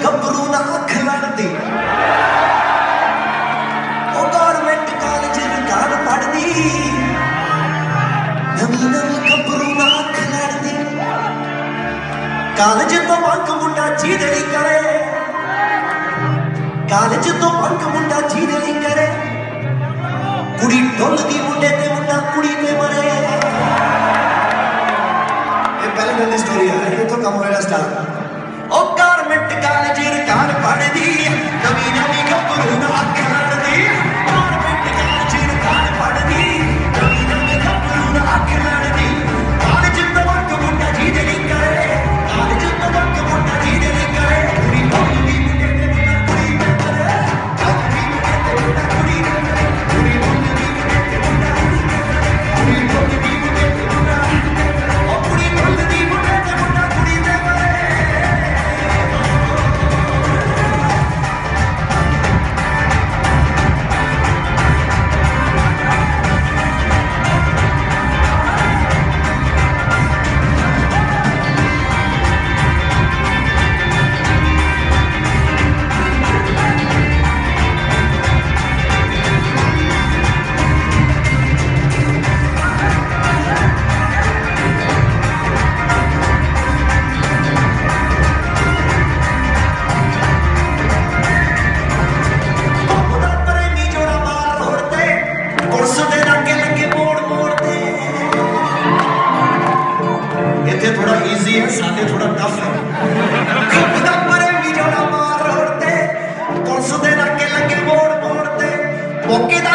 गभरू ना अख लड़दी government college दुकान पढ़दी नवी नवी गभरू ना अख लड़दी कॉलेज तो बंक मुंडा जीदे नहीं करे कॉलेज तो बंक मुंडा जीदे नहीं करे कुड़ी डुलदी मुंडे ते मुंडा कुड़ी ते मरे पहले दिन की स्टोरी है इतों कम होएगा स्टार्ट ओ गवर्नमेंट कॉलेज दुकान पढ़दी नवी नवी गभरू ना अख लड़दी गवर्नमेंट कॉलेज दुकान पढ़दी नवी नवी गभरू ना अख लड़दी कॉलेज तो बंक मुंडा जीदे नहीं करे कॉलेज तो बंक मुंडा जीदे नहीं करे कुड़ी डुलदी मुंडे ते मुंडा कुड़ी ते मरे डुलदी मुंडे ते मुंडा कुड़ी ते मरे कुड़ी डुलदी मुंडे ते मुंडा कुड़ी डुलदी मुंडे ते मुंडा ओ कुड़ी डुलदी मुंडे ते मुंडा कुड़ी ते मरे Okay.